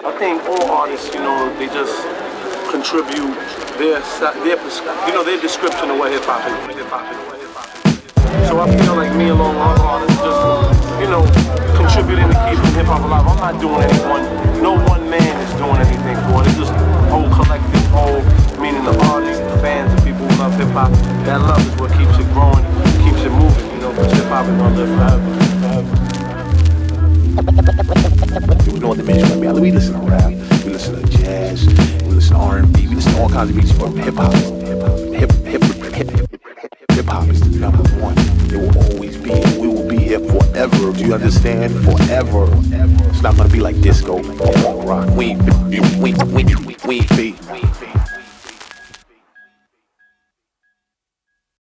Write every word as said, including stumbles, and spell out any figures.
I think all artists, you know, they just contribute their, their you know, their description of what hip hop is. So I feel like me along with other artists just, you know, contributing to keeping hip hop alive. I'm not doing anyone, no one man is doing anything for it. It's just whole collective whole, meaning the artists, the fans, the people who love hip hop. That love is what keeps it growing, keeps it moving, you know, because hip hop is gonna live forever. forever. You know what the music like, man. We listen to rap, we listen to jazz, we listen to R and B, we listen to all kinds of music, but hip hop, hip hop, hip hip hip hip hip hop is the number one. It will always be. We will be here forever. Do you understand? Forever. It's not gonna be like disco or punk rock. We we we we we we be.